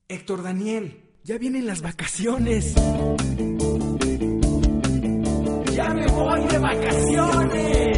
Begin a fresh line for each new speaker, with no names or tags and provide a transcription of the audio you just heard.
Héctor Daniel, ya vienen las vacaciones. ¡Ya me voy de vacaciones!